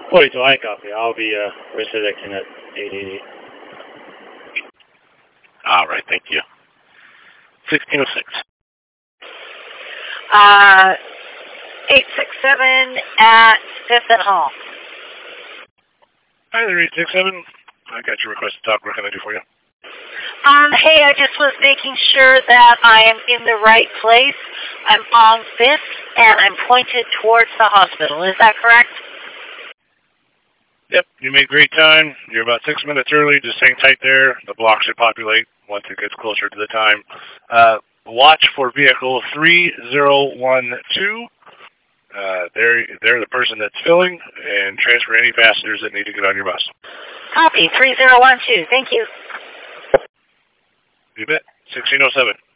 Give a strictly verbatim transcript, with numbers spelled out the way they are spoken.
forty-two, I copy. I'll be uh, reselecting at eight eighty-eight. All right, thank you. sixteen oh six. Uh, eight six seven at fifth and Hall. Hi there, eight six seven. I got your request to talk. What can I do for you? Um, hey, I just was making sure that I am in the right place. I'm on fifth, and I'm pointed towards the hospital. Is that correct? Yep, you made great time. You're about six minutes early. Just hang tight there. The block should populate once it gets closer to the time. Uh, watch for vehicle three zero one two. Uh, they're, they're the person that's filling, and transfer any passengers that need to get on your bus. Copy, three zero one two. Thank you. You bet. sixteen oh seven.